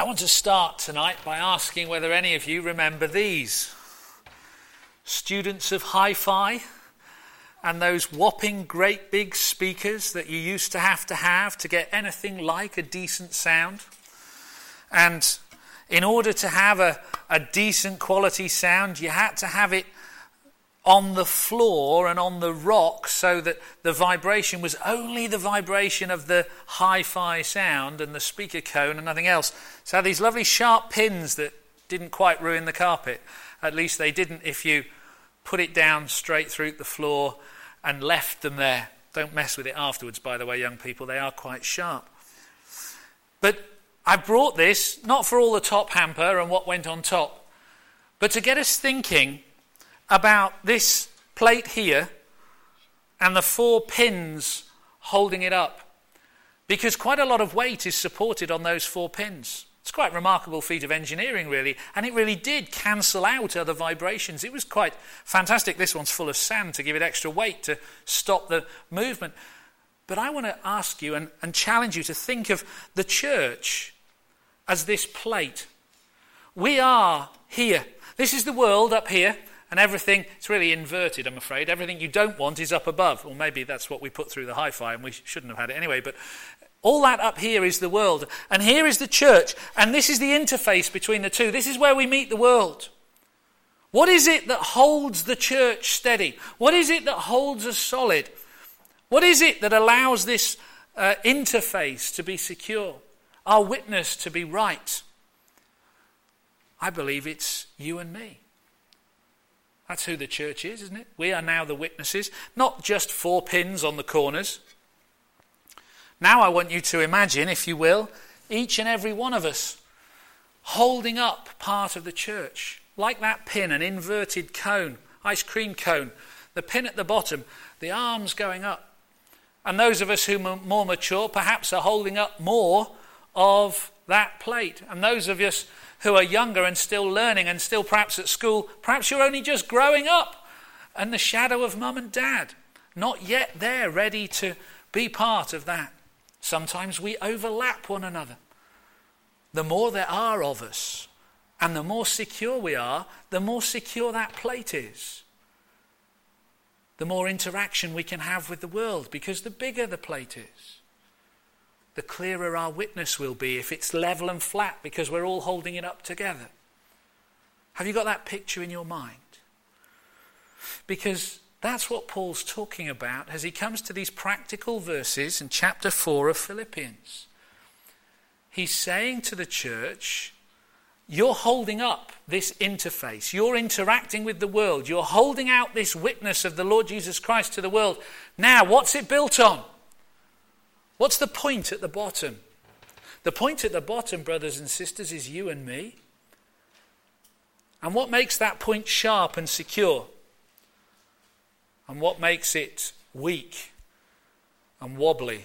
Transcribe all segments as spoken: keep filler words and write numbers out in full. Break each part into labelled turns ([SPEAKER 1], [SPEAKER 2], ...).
[SPEAKER 1] I want to start tonight by asking whether any of you remember these. Students of hi-fi and those whopping great big speakers that you used to have to have to get anything like a decent sound. And in order to have a, a decent quality sound, you had to have it on the floor and on the rock so that the vibration was only the vibration of the hi-fi sound and the speaker cone and nothing else. So these lovely sharp pins that didn't quite ruin the carpet. At least they didn't if you put it down straight through the floor and left them there. Don't mess with it afterwards, by the way, young people. They are quite sharp. But I brought this not for all the top hamper and what went on top, but to get us thinking about this plate here and the four pins holding it up, because quite a lot of weight is supported on those four pins. It's quite a remarkable feat of engineering, really, and it really did cancel out other vibrations. It was quite fantastic. This one's full of sand to give it extra weight to stop the movement. But I want to ask you and, and challenge you to think of the church as this plate. We are here. This is the world up here. And everything, it's really inverted, I'm afraid. Everything you don't want is up above. Or maybe that's what we put through the hi-fi and we shouldn't have had it anyway. But all that up here is the world. And here is the church. And this is the interface between the two. This is where we meet the world. What is it that holds the church steady? What is it that holds us solid? What is it that allows this uh, interface to be secure? Our witness to be right? I believe it's you and me. That's who the church is, isn't it? We are now the witnesses, not just four pins on the corners. Now I want you to imagine, if you will, each and every one of us holding up part of the church. Like that pin, an inverted cone, ice cream cone. The pin at the bottom, the arms going up. And those of us who are more mature perhaps are holding up more of that plate. And those of us who are younger and still learning and still perhaps at school, perhaps you're only just growing up and the shadow of mum and dad, not yet there, ready to be part of that. Sometimes we overlap one another. The more there are of us and the more secure we are, the more secure that plate is. The more interaction we can have with the world, because the bigger the plate is, the clearer our witness will be if it's level and flat because we're all holding it up together. Have you got that picture in your mind? Because that's what Paul's talking about as he comes to these practical verses in chapter four of Philippians. He's saying to the church, you're holding up this interface. You're interacting with the world. You're holding out this witness of the Lord Jesus Christ to the world. Now, what's it built on? What's the point at the bottom? The point at the bottom, brothers and sisters, is you and me. And what makes that point sharp and secure? And what makes it weak and wobbly?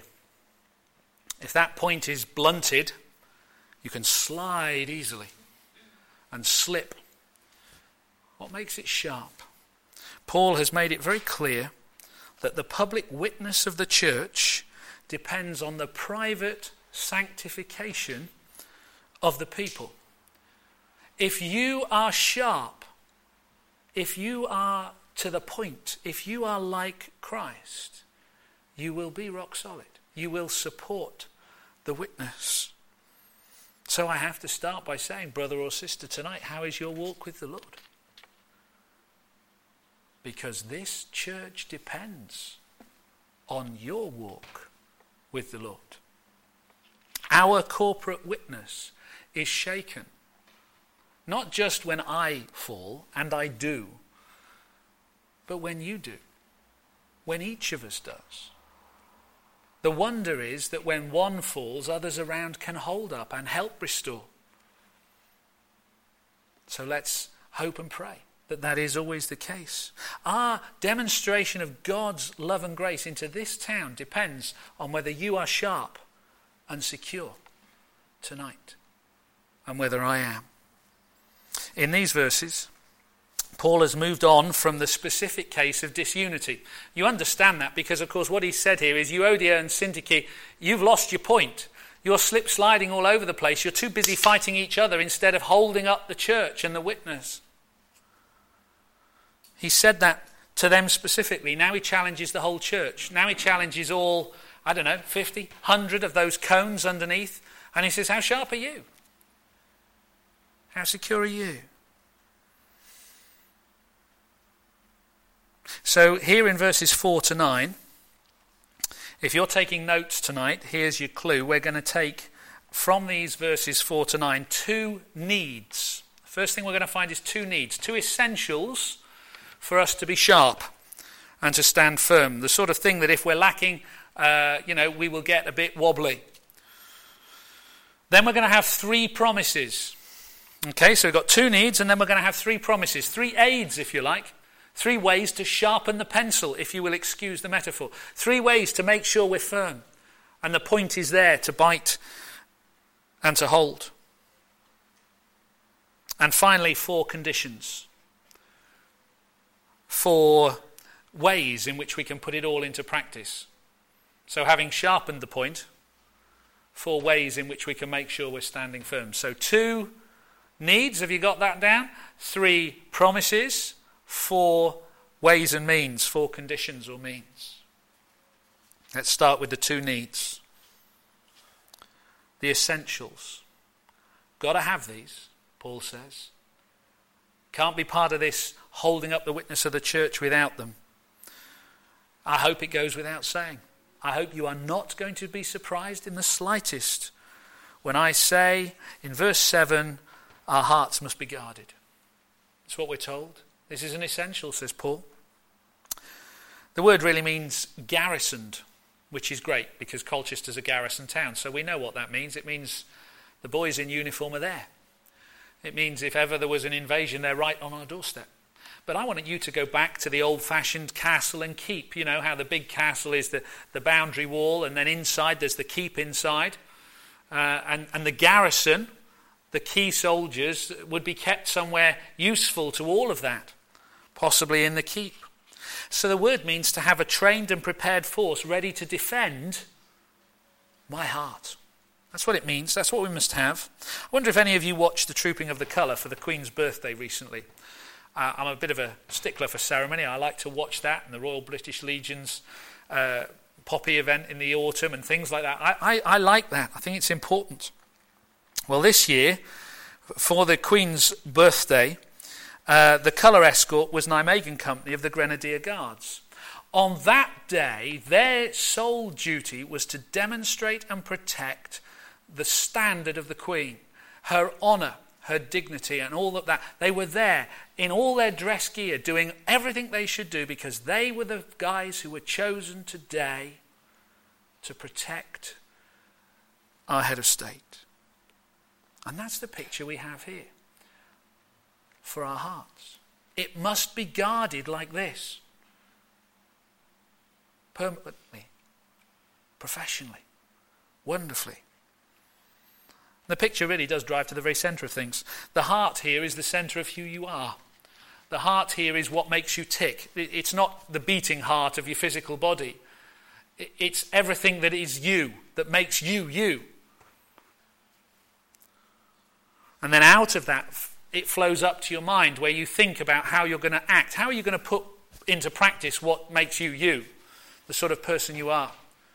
[SPEAKER 1] If that point is blunted, you can slide easily and slip. What makes it sharp? Paul has made it very clear that the public witness of the church depends on the private sanctification of the people. If you are sharp, if you are to the point, if you are like Christ, you will be rock solid. You will support the witness. So I have to start by saying, brother or sister, tonight, how is your walk with the Lord? Because this church depends on your walk with the Lord. Our corporate witness is shaken, not just when I fall, and I do, but when you do, when each of us does. The wonder is that when one falls, others around can hold up and help restore. So let's hope and pray that that is always the case. Our demonstration of God's love and grace into this town depends on whether you are sharp and secure tonight, and whether I am. In these verses, Paul has moved on from the specific case of disunity. You understand that because, of course, what he said here is, Euodia and Syntyche, you've lost your point. You're slip sliding all over the place. You're too busy fighting each other instead of holding up the church and the witness. He said that to them specifically. Now he challenges the whole church. Now he challenges all, I don't know, fifty, one hundred of those cones underneath. And he says, how sharp are you? How secure are you? So here in verses four to nine, if you're taking notes tonight, here's your clue. We're going to take from these verses four to nine two needs. First thing we're going to find is two needs, two essentials for us to be sharp and to stand firm. The sort of thing that if we're lacking, uh, you know, we will get a bit wobbly. Then we're going to have three promises. Okay, so we've got two needs, and then we're going to have three promises, three aids, if you like. Three ways to sharpen the pencil, if you will excuse the metaphor. Three ways to make sure we're firm. And the point is there to bite and to hold. And finally, four conditions. Four ways in which we can put it all into practice. So having sharpened the point, four ways in which we can make sure we're standing firm. So two needs, have you got that down? Three promises. Four ways and means, four conditions or means. Let's start with the two needs. The essentials. Got to have these, Paul says. Can't be part of this holding up the witness of the church without them. I hope it goes without saying. I hope you are not going to be surprised in the slightest when I say in verse seven, our hearts must be guarded. That's what we're told. This is an essential, says Paul. The word really means garrisoned, which is great because Colchester's a garrison town. So we know what that means. It means the boys in uniform are there. It means if ever there was an invasion, they're right on our doorstep. But I wanted you to go back to the old-fashioned castle and keep. You know how the big castle is the, the boundary wall, and then inside there's the keep inside. Uh, and, and the garrison, the key soldiers, would be kept somewhere useful to all of that. Possibly in the keep. So the word means to have a trained and prepared force ready to defend my heart. That's what it means. That's what we must have. I wonder if any of you watched the Trooping of the Colour for the Queen's birthday recently. Uh, I'm a bit of a stickler for ceremony. I like to watch that and the Royal British Legion's uh, poppy event in the autumn and things like that. I, I, I like that. I think it's important. Well, this year, for the Queen's birthday, Uh, the colour escort was Nijmegen Company of the Grenadier Guards. On that day, their sole duty was to demonstrate and protect the standard of the Queen, her honour, her dignity and all of that. They were there in all their dress gear doing everything they should do because they were the guys who were chosen today to protect our head of state. And that's the picture we have here. For our hearts. It must be guarded like this. Permanently. Professionally. Wonderfully. The picture really does drive to the very centre of things. The heart here is the centre of who you are. The heart here is what makes you tick. It's not the beating heart of your physical body. It's everything that is you, that makes you you. And then out of that it flows up to your mind where you think about how you're going to act. How are you going to put into practice what makes you you, the sort of person you are?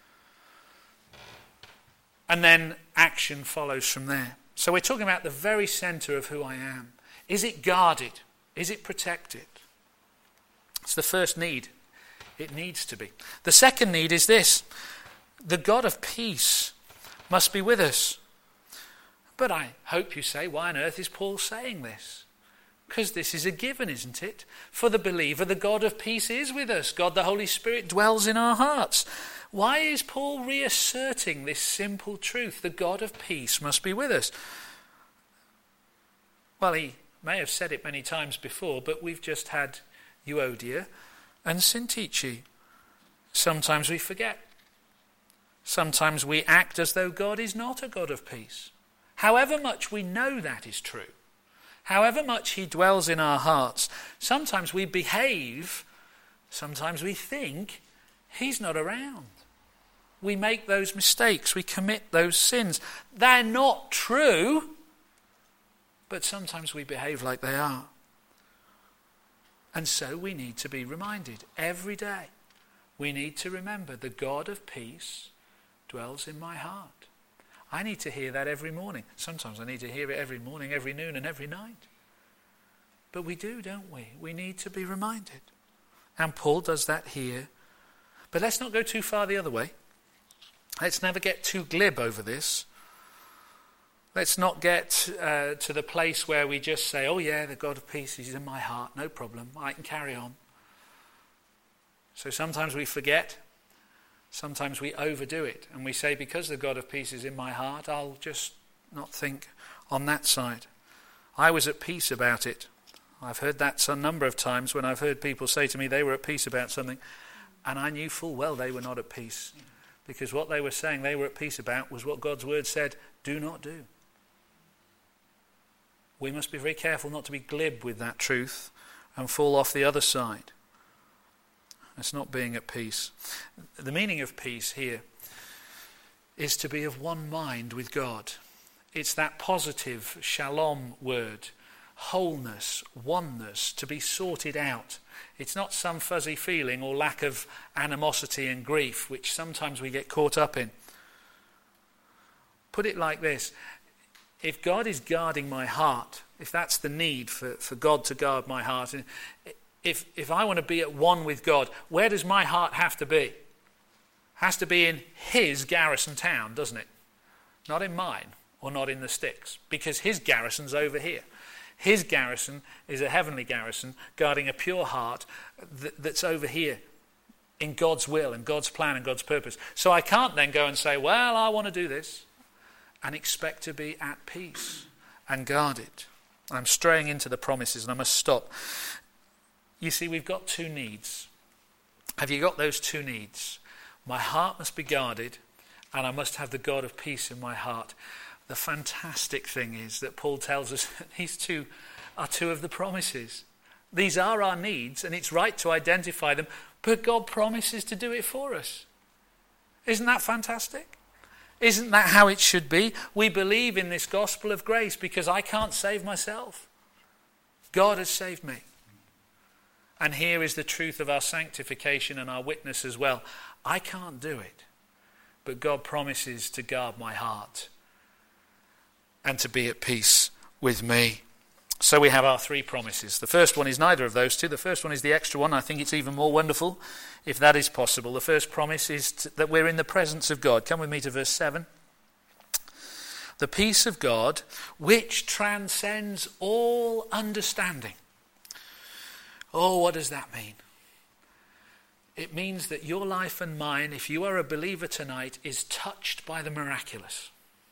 [SPEAKER 1] And then action follows from there. So we're talking about the very centre of who I am. Is it guarded? Is it protected? It's the first need. It needs to be. The second need is this. The God of peace must be with us. But I hope you say, why on earth is Paul saying this? Because this is a given, isn't it? For the believer, the God of peace is with us. God the Holy Spirit dwells in our hearts. Why is Paul reasserting this simple truth? The God of peace must be with us. Well, he may have said it many times before, but we've just had Euodia and Syntyche. Sometimes we forget. Sometimes we act as though God is not a God of peace. However much we know that is true, however much he dwells in our hearts, sometimes we behave, sometimes we think he's not around. we make those mistakes, we commit those sins. They're not true, but sometimes we behave like they are. And so we need to be reminded every day. We need to remember the God of peace dwells in my heart. I need to hear that every morning. Sometimes I need to hear it every morning, every noon and every night. But we do, don't we? We need to be reminded. And Paul does that here. But let's not go too far the other way. Let's never get too glib over this. Let's not get uh, to the place where we just say, oh yeah, the God of peace is in my heart, no problem, I can carry on. So sometimes we forget, sometimes we overdo it, and we say, because the God of peace is in my heart, I'll just not think on that side. I was at peace about it. I've heard that a number of times when I've heard people say to me they were at peace about something, and I knew full well they were not at peace, because what they were saying they were at peace about was what God's word said, do not do. We must be very careful not to be glib with that truth and fall off the other side. It's not being at peace. The meaning of peace here is to be of one mind with God. It's that positive shalom word, wholeness, oneness, to be sorted out. It's not some fuzzy feeling or lack of animosity and grief, which sometimes we get caught up in. Put it like this. If God is guarding my heart, if that's the need for, for God to guard my heart, if if I want to be at one with God, where does my heart have to be? It has to be in his garrison town, doesn't it? Not in mine or not in the sticks, because his garrison's over here. His garrison is a heavenly garrison guarding a pure heart th- that's over here in God's will and God's plan and God's purpose. So I can't then go and say, well, I want to do this, and expect to be at peace and guarded. I'm straying into the promises and I must stop. You see, we've got two needs. Have you got those two needs? My heart must be guarded and I must have the God of peace in my heart. The fantastic thing is that Paul tells us that these two are two of the promises. These are our needs and it's right to identify them, but God promises to do it for us. Isn't that fantastic? Isn't that how it should be? We believe in this gospel of grace because I can't save myself. God has saved me. And here is the truth of our sanctification and our witness as well. I can't do it, but God promises to guard my heart and to be at peace with me. So we have our three promises. The first one is neither of those two. The first one is the extra one. I think it's even more wonderful if that is possible. The first promise is to, that we're in the presence of God. Come with me to verse seven. The peace of God, which transcends all understanding. Oh, what does that mean? It means that your life and mine, if you are a believer tonight, is touched by the miraculous.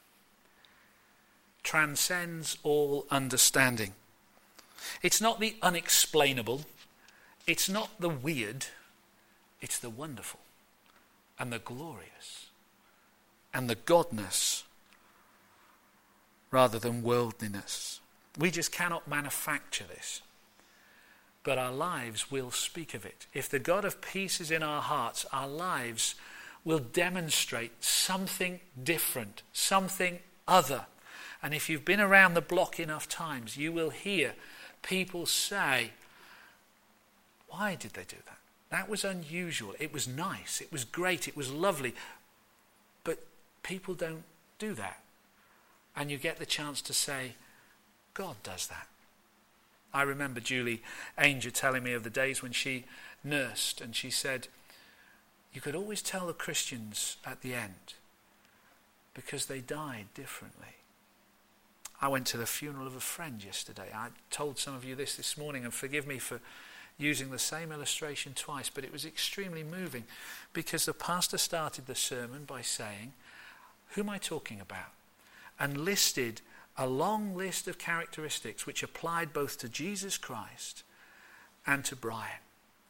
[SPEAKER 1] Transcends all understanding. It's not the unexplainable. It's not the weird. It's the wonderful and the glorious and the godness rather than worldliness. We just cannot manufacture this. But our lives will speak of it. If the God of peace is in our hearts, our lives will demonstrate something different, something other. And if you've been around the block enough times, you will hear people say, why did they do that? That was unusual. It was nice. It was great. It was lovely. But people don't do that. And you get the chance to say, God does that. I remember Julie Ainger telling me of the days when she nursed, and she said, you could always tell the Christians at the end because they died differently. I went to the funeral of a friend yesterday. I told some of you this this morning, and forgive me for using the same illustration twice, but it was extremely moving because the pastor started the sermon by saying, who am I talking about? And listed a long list of characteristics which applied both to Jesus Christ and to Brian.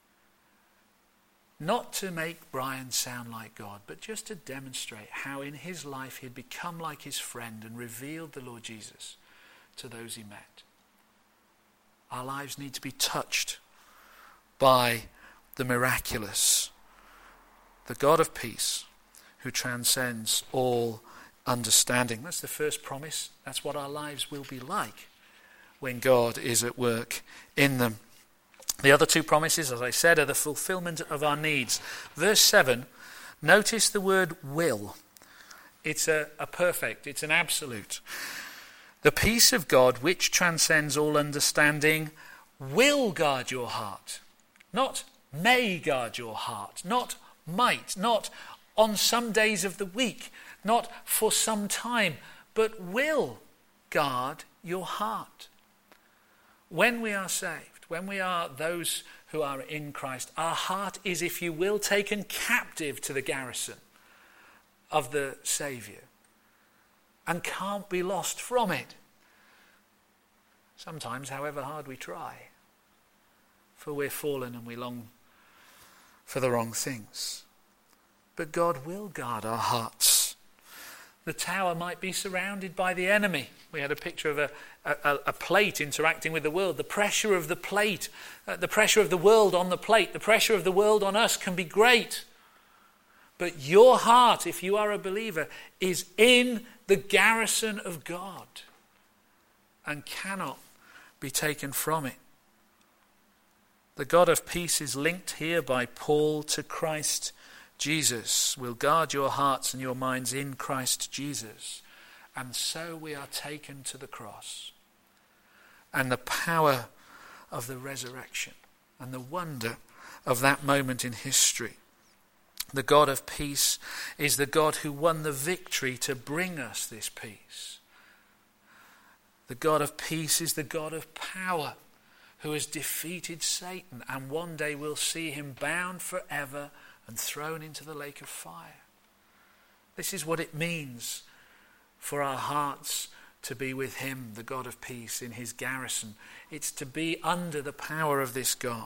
[SPEAKER 1] Not to make Brian sound like God, but just to demonstrate how in his life he'd become like his friend and revealed the Lord Jesus to those he met. Our lives need to be touched by the miraculous. The God of peace, who transcends all understanding. That's the first promise. That's what our lives will be like when God is at work in them. The other two promises, as I said, are the fulfillment of our needs. Verse seven, notice the word will. It's a, a perfect, it's an absolute. The peace of God, which transcends all understanding, will guard your heart. Not may guard your heart. Not might. Not on some days of the week. Not for some time. But will guard your heart. When we are saved, when we are those who are in Christ, our heart is, if you will, taken captive to the garrison of the Saviour and can't be lost from it. Sometimes, however hard we try, for we're fallen and we long for the wrong things. But God will guard our hearts. The tower might be surrounded by the enemy. We had a picture of a, a, a plate interacting with the world. The pressure of the plate, uh, the pressure of the world on the plate, the pressure of the world on us can be great. But your heart, if you are a believer, is in the garrison of God and cannot be taken from it. The God of peace is linked here by Paul to Christ Jesus. Will guard your hearts and your minds in Christ Jesus. And so we are taken to the cross. And the power of the resurrection and the wonder of that moment in history. The God of peace is the God who won the victory to bring us this peace. The God of peace is the God of power who has defeated Satan, and one day we'll see him bound forever and thrown into the lake of fire. This is what it means for our hearts to be with him, the God of peace, in his garrison. It's to be under the power of this God.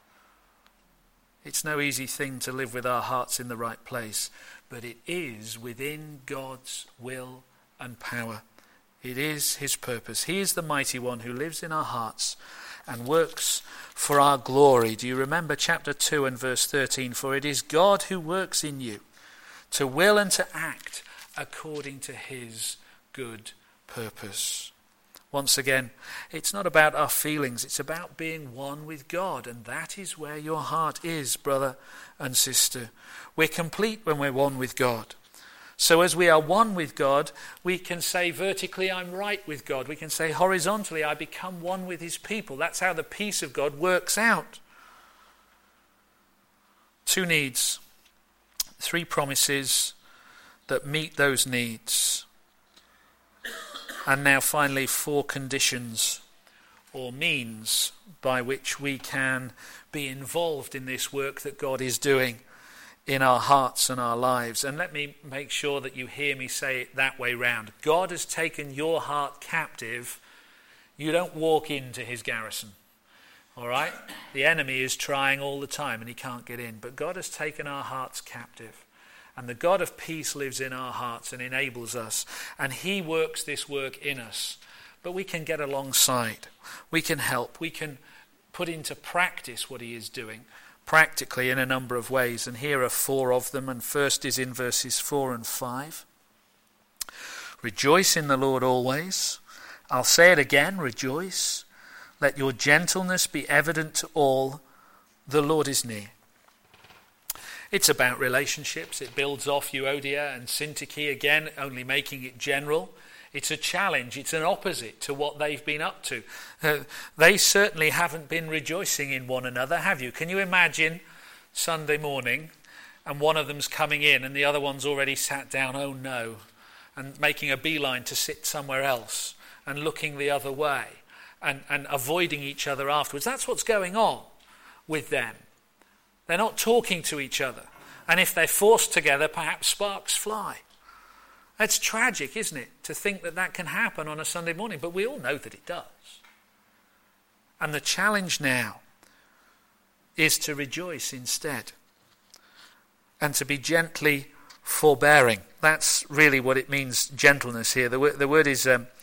[SPEAKER 1] It's no easy thing to live with our hearts in the right place, but it is within God's will and power. It is his purpose. He is the mighty one who lives in our hearts and works for our glory. Do you remember chapter two and verse thirteen? For it is God who works in you to will and to act according to his good purpose. Once again, it's not about our feelings, it's about being one with God, and that is where your heart is, brother and sister. We're complete when we're one with God. So as we are one with God, we can say vertically, I'm right with God. We can say horizontally, I become one with his people. That's how the peace of God works out. Two needs, three promises that meet those needs. And now finally, four conditions or means by which we can be involved in this work that God is doing in our hearts and our lives. And let me make sure that you hear me say it that way round. God has taken your heart captive. You don't walk into his garrison. All right? The enemy is trying all the time and he can't get in. But God has taken our hearts captive. And the God of peace lives in our hearts and enables us. And he works this work in us. But we can get alongside. We can help. We can put into practice what he is doing. Practically in a number of ways. And here are four of them. And first is in verses four and five. Rejoice in the Lord always. I'll say it again. Rejoice. Let your gentleness be evident to all. The Lord is near. It's about relationships. It builds off Euodia and Syntyche again, only making it general. It's a challenge. It's an opposite to what they've been up to. Uh, they certainly haven't been rejoicing in one another, have you? Can you imagine Sunday morning and one of them's coming in and the other one's already sat down, oh no, and making a beeline to sit somewhere else and looking the other way and, and avoiding each other afterwards? That's what's going on with them. They're not talking to each other. And if they're forced together, perhaps sparks fly. It's tragic, isn't it, to think that that can happen on a Sunday morning. But we all know that it does. And the challenge now is to rejoice instead. And to be gently forbearing. That's really what it means, gentleness here. The word, the word is um,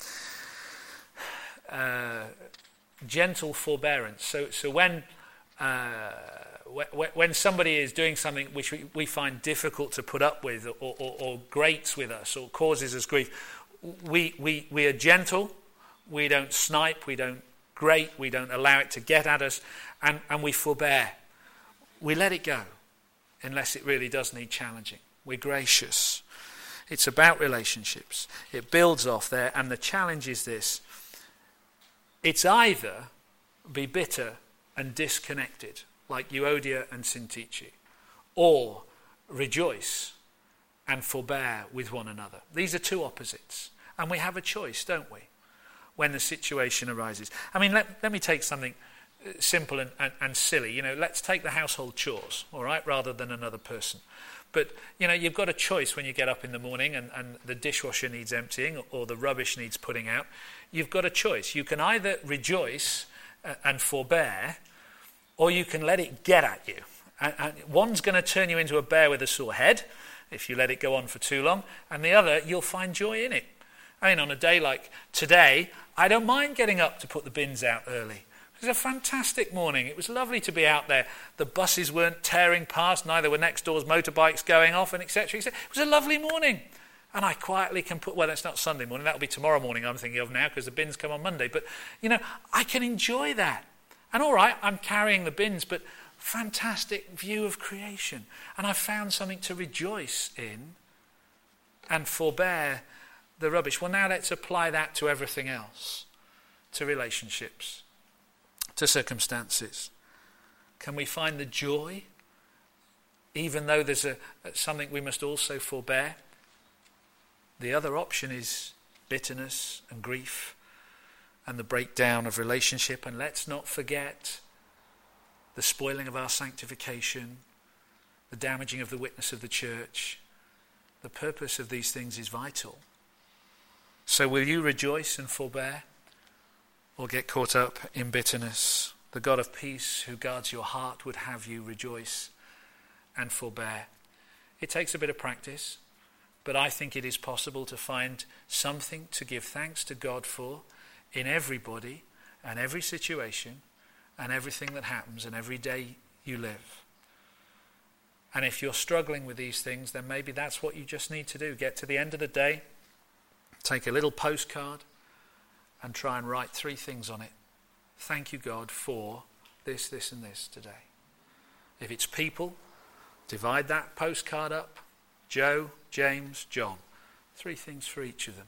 [SPEAKER 1] uh, gentle forbearance. So, so when... Uh, when somebody is doing something which we, we find difficult to put up with, or, or, or grates with us, or causes us grief, we, we, we are gentle, we don't snipe, we don't grate, we don't allow it to get at us, and, and we forbear. We let it go, unless it really does need challenging. We're gracious. It's about relationships. It builds off there, and the challenge is this. It's either be bitter and disconnected, like Euodia and Syntyche, or rejoice and forbear with one another. These are two opposites. And we have a choice, don't we, when the situation arises. I mean, let, let me take something simple and, and, and silly. You know, let's take the household chores, all right, rather than another person. But, you know, you've got a choice when you get up in the morning and, and the dishwasher needs emptying or, or the rubbish needs putting out. You've got a choice. You can either rejoice uh, and forbear, or you can let it get at you. And, and one's going to turn you into a bear with a sore head if you let it go on for too long, and the other, you'll find joy in it. I mean, on a day like today, I don't mind getting up to put the bins out early. It was a fantastic morning. It was lovely to be out there. The buses weren't tearing past, neither were next door's motorbikes going off, and et cetera, et cetera. It was a lovely morning. And I quietly can put, well, that's not Sunday morning, that'll be tomorrow morning I'm thinking of now, because the bins come on Monday. But, you know, I can enjoy that. And all right, I'm carrying the bins, but fantastic view of creation. And I found something to rejoice in and forbear the rubbish. Well, now let's apply that to everything else, to relationships, to circumstances. Can we find the joy, even though there's a, something we must also forbear? The other option is bitterness and grief and the breakdown of relationship. And let's not forget the spoiling of our sanctification, the damaging of the witness of the church. The purpose of these things is vital. So will you rejoice and forbear, or get caught up in bitterness? The God of peace who guards your heart would have you rejoice and forbear. It takes a bit of practice, but I think it is possible to find something to give thanks to God for in everybody and every situation and everything that happens and every day you live. And if you're struggling with these things, then maybe that's what you just need to do. Get to the end of the day, take a little postcard, and try and write three things on it. Thank you, God, for this, this, and this today. If it's people, divide that postcard up. Joe, James, John. Three things for each of them.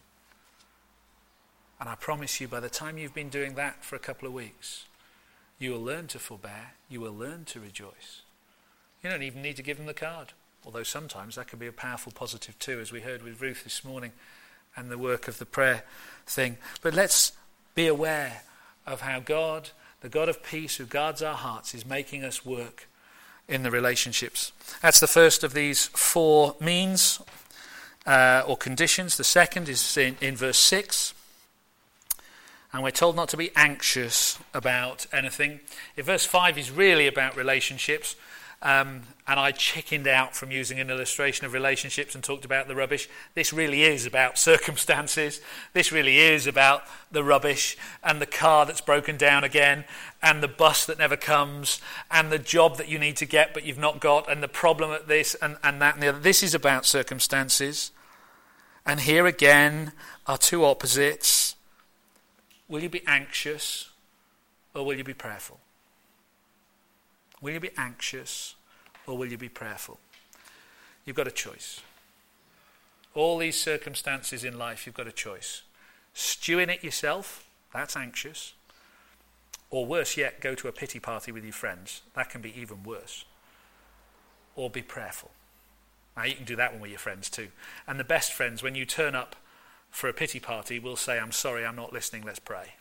[SPEAKER 1] And I promise you, by the time you've been doing that for a couple of weeks, you will learn to forbear. You will learn to rejoice. You don't even need to give them the card. Although sometimes that can be a powerful positive too, as we heard with Ruth this morning, and the work of the prayer thing. But let's be aware of how God, the God of peace who guards our hearts, is making us work in the relationships. That's the first of these four means uh, or conditions. The second is in, in verse six. And we're told not to be anxious about anything. If verse five is really about relationships, Um, and I chickened out from using an illustration of relationships and talked about the rubbish. This really is about circumstances. This really is about the rubbish and the car that's broken down again and the bus that never comes and the job that you need to get but you've not got and the problem at this and, and that and the other. This is about circumstances. And here again are two opposites. Will you be anxious or will you be prayerful? Will you be anxious or will you be prayerful? You've got a choice. All these circumstances in life, you've got a choice. Stew in it yourself, that's anxious. Or worse yet, go to a pity party with your friends. That can be even worse. Or be prayerful. Now you can do that one with your friends too. And the best friends, when you turn up for a pity party, will say, I'm sorry, I'm not listening, let's pray.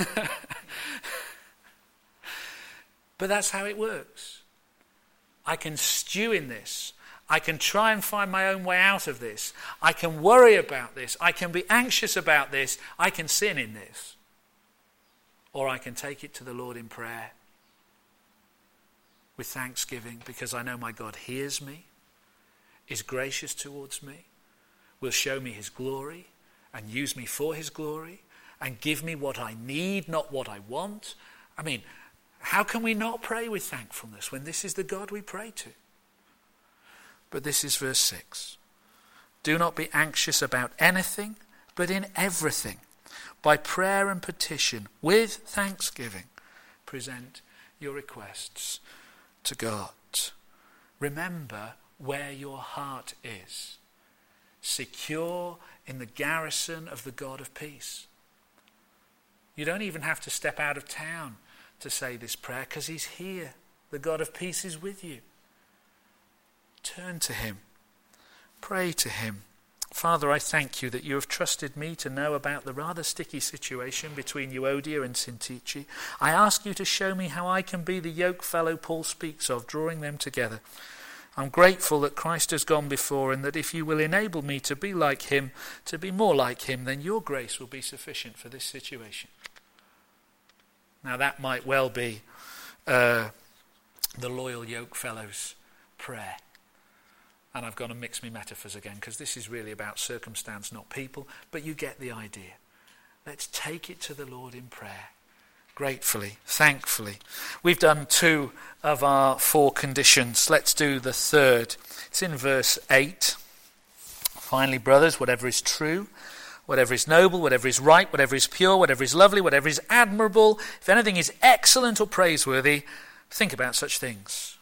[SPEAKER 1] But that's how it works. I can stew in this. I can try and find my own way out of this. I can worry about this. I can be anxious about this. I can sin in this. Or I can take it to the Lord in prayer with thanksgiving, because I know my God hears me, is gracious towards me, will show me his glory and use me for his glory and give me what I need, not what I want. I mean, How can we not pray with thankfulness when this is the God we pray to? But this is verse six. Do not be anxious about anything, but in everything, by prayer and petition, with thanksgiving, present your requests to God. Remember where your heart is, secure in the garrison of the God of peace. You don't even have to step out of town to say this prayer, because he's here. The God of peace is with you. Turn to him. Pray to him. Father, I thank you that you have trusted me to know about the rather sticky situation between Euodia and Syntyche. I ask you to show me how I can be the yoke fellow Paul speaks of, drawing them together. I'm grateful that Christ has gone before, and that if you will enable me to be like him, to be more like him, then your grace will be sufficient for this situation. Now that might well be uh, the loyal yoke fellow's prayer. And I've got to mix my metaphors again, because this is really about circumstance, not people. But you get the idea. Let's take it to the Lord in prayer. Gratefully, thankfully. We've done two of our four conditions. Let's do the third. It's in verse eight. Finally, brothers, whatever is true, whatever is noble, whatever is right, whatever is pure, whatever is lovely, whatever is admirable, if anything is excellent or praiseworthy, think about such things.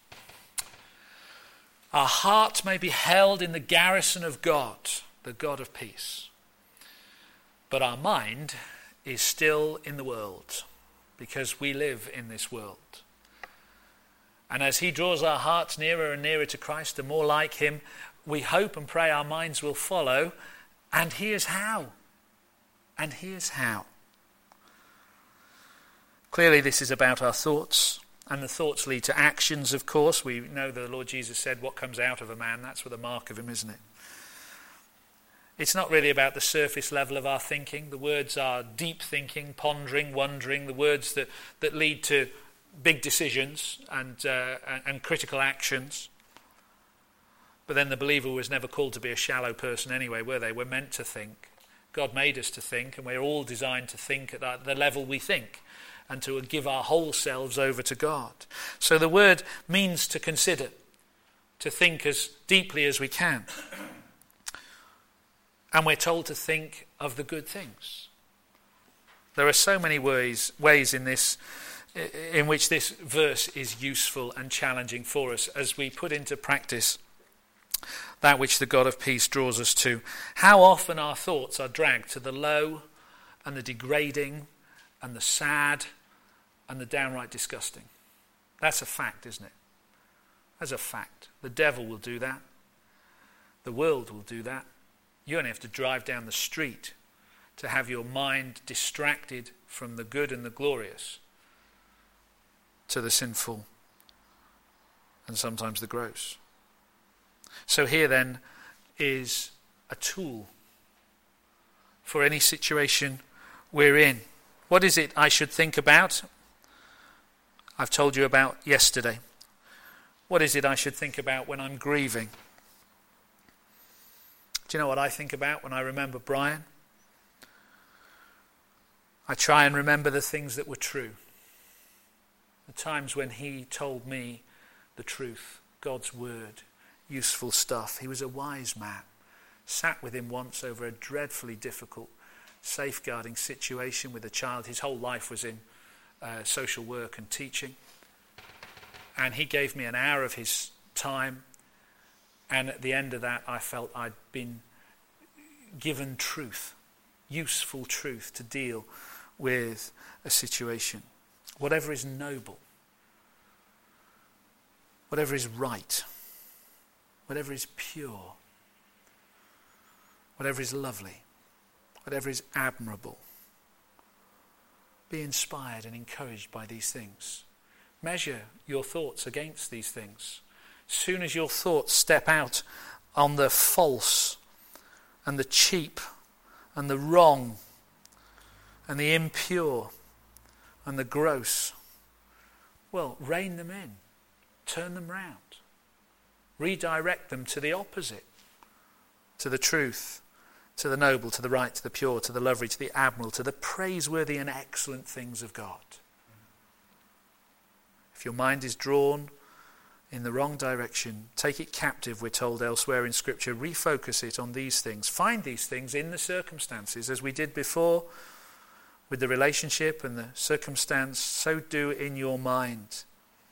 [SPEAKER 1] Our heart may be held in the garrison of God, the God of peace. But our mind is still in the world, because we live in this world. And as he draws our hearts nearer and nearer to Christ, and more like him, we hope and pray our minds will follow. And here's how. And here's how. Clearly this is about our thoughts. And the thoughts lead to actions, of course. We know the Lord Jesus said, what comes out of a man, that's the mark of him, isn't it? It's not really about the surface level of our thinking. The words are deep thinking, pondering, wondering, the words that, that lead to big decisions and, uh, and, and critical actions. But then the believer was never called to be a shallow person anyway, were they? We're meant to think. God made us to think, and we're all designed to think at the level we think, and to give our whole selves over to God. So the word means to consider, to think as deeply as we can. And we're told to think of the good things. There are so many ways, ways in this, in which this verse is useful and challenging for us as we put into practice that which the God of peace draws us to. How often our thoughts are dragged to the low and the degrading and the sad and the downright disgusting. That's a fact, isn't it? That's a fact. The devil will do that. The world will do that. You only have to drive down the street to have your mind distracted from the good and the glorious to the sinful and sometimes the gross. So here then is a tool for any situation we're in. What is it I should think about? I've told you about yesterday. What is it I should think about when I'm grieving? Do you know what I think about when I remember Brian? I try and remember the things that were true. The times when he told me the truth, God's word, useful stuff. He was a wise man. Sat with him once over a dreadfully difficult safeguarding situation with a child. His whole life was in uh, social work and teaching. And he gave me an hour of his time. And at the end of that, I felt I'd been given truth, useful truth to deal with a situation. Whatever is noble, whatever is right, whatever is pure, whatever is lovely, whatever is admirable. Be inspired and encouraged by these things. Measure your thoughts against these things. As soon as your thoughts step out on the false and the cheap and the wrong and the impure and the gross, well, rein them in. Turn them round. Redirect them to the opposite. To the truth, to the noble, to the right, to the pure, to the lovely, to the admirable, to the praiseworthy and excellent things of God. If your mind is drawn in the wrong direction, take it captive, we're told elsewhere in Scripture. Refocus it on these things. Find these things in the circumstances, as we did before with the relationship and the circumstance. So do in your mind.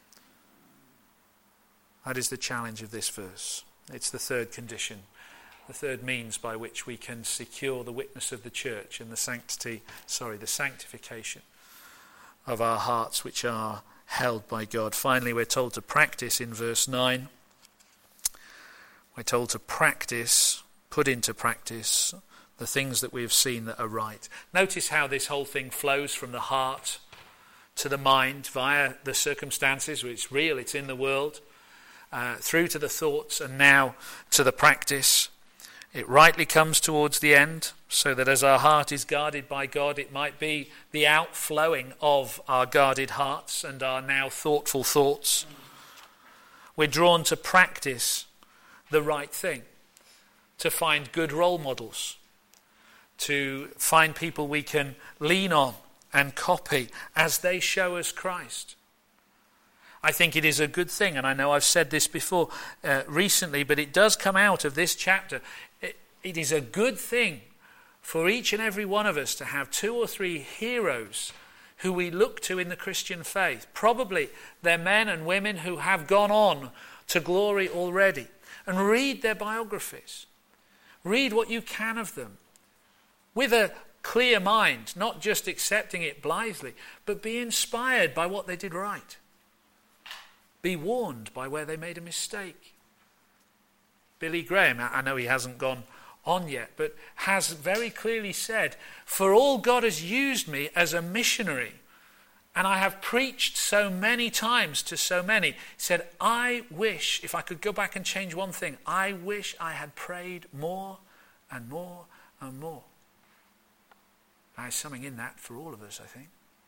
[SPEAKER 1] That is the challenge of this verse. It's the third condition, the third means by which we can secure the witness of the church and the sanctity, sorry, the sanctification of our hearts, which are held by God. Finally, we're told to practice in verse nine. We're told to practice, put into practice the things that we have seen that are right. Notice how this whole thing flows from the heart to the mind via the circumstances, where it's real, it's in the world, uh, through to the thoughts, and now to the practice. It rightly comes towards the end, so that as our heart is guarded by God, it might be the outflowing of our guarded hearts and our now thoughtful thoughts. We're drawn to practice the right thing, to find good role models, to find people we can lean on and copy as they show us Christ. I think it is a good thing, and I know I've said this before uh, recently, but it does come out of this chapter. It, it is a good thing for each and every one of us to have two or three heroes who we look to in the Christian faith. Probably they're men and women who have gone on to glory already. And read their biographies. Read what you can of them with a clear mind, not just accepting it blithely, but be inspired by what they did right. Be warned by where they made a mistake. Billy Graham, I know he hasn't gone on yet, but has very clearly said, for all God has used me as a missionary, and I have preached so many times to so many, he said, I wish, if I could go back and change one thing, I wish I had prayed more and more and more. There's something in that for all of us, I think.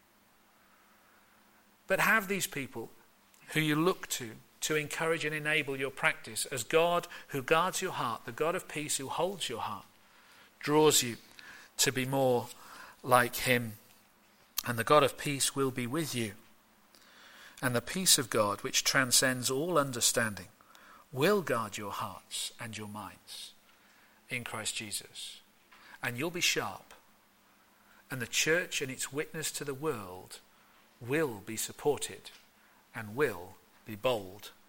[SPEAKER 1] But have these people who you look to to encourage and enable your practice, as God who guards your heart, the God of peace who holds your heart, draws you to be more like him. And the God of peace will be with you. And the peace of God, which transcends all understanding, will guard your hearts and your minds in Christ Jesus. And you'll be sharp. And the church and its witness to the world will be supported and will be bold